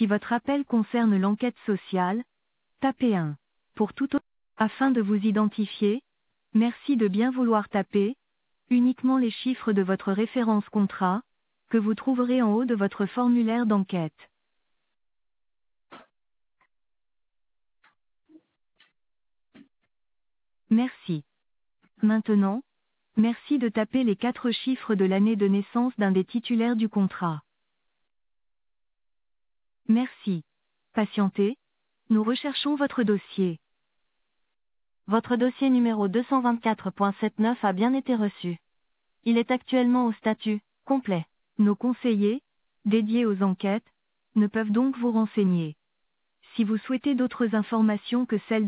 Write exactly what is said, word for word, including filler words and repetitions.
Si votre appel concerne l'enquête sociale, tapez un. Pour tout autre, afin de vous identifier, merci de bien vouloir taper uniquement les chiffres de votre référence contrat, que vous trouverez en haut de votre formulaire d'enquête. Merci. Maintenant, merci de taper les quatre chiffres de l'année de naissance d'un des titulaires du contrat. Merci. Patientez, nous recherchons votre dossier. Votre dossier numéro deux cent vingt-quatre point soixante-neuf a bien été reçu. Il est actuellement au statut complet. Nos conseillers, dédiés aux enquêtes, ne peuvent donc vous renseigner. Si vous souhaitez d'autres informations que celles